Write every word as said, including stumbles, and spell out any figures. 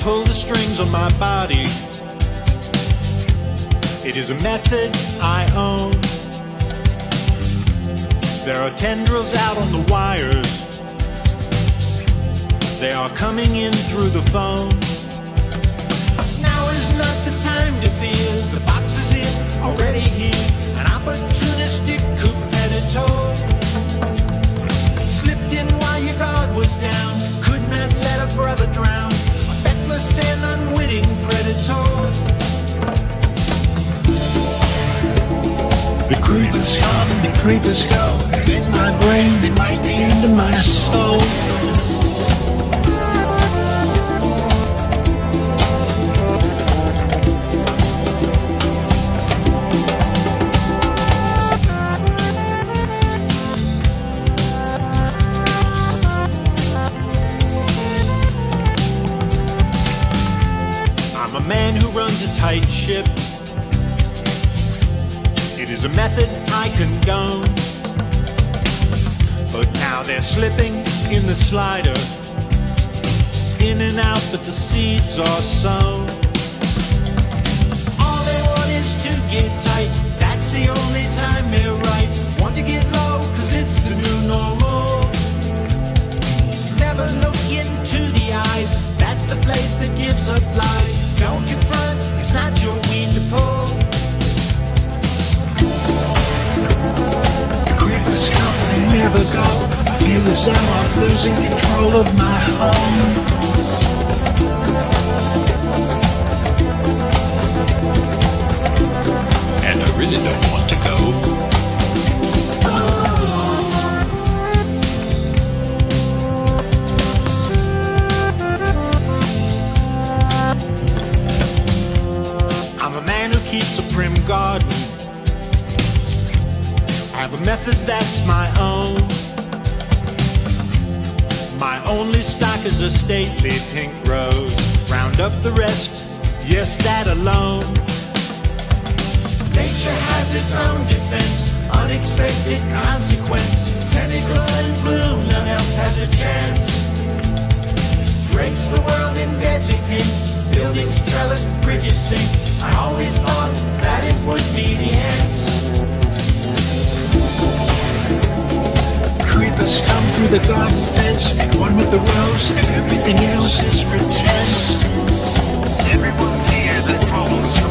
pull the strings on my body. It is a method I own. There are tendrils out on the wires. They are coming in through the phone. Now is not the time to fear. The box is in, already here. An opportunistic competitor. Slipped in while your guard was down. Could not let a brother drown. A feckless and unwitting predator. The creepers come, the creepers go. In my brain, they might be into my soul. I'm a man who runs a tight ship. It is a method I condone. But now they're slipping in the slider. In and out, but the seeds are sown. All they want is to get tight. That's the only time they're right. Want to get low, cause it's the new normal. Never look into the eyes. That's the place that gives up lies. Don't you front, it's not your weed to pull. The creepers come, they never go. I feel as though I'm losing control of my home. And I really don't want to go. I'm a man who keeps a prim garden. I have a method that's my own. My only stock is a stately pink rose. Round up the rest, yes, that alone. Nature has its own defense, unexpected consequence. Tentacle and bloom, none else has a chance. Breaks the world in deadly pink. Buildings trellis, bridges sink. I always thought that it would be the answer. Creepers come through the garden fence, and one with the rose, and everything else is pretend. Everyone here that follows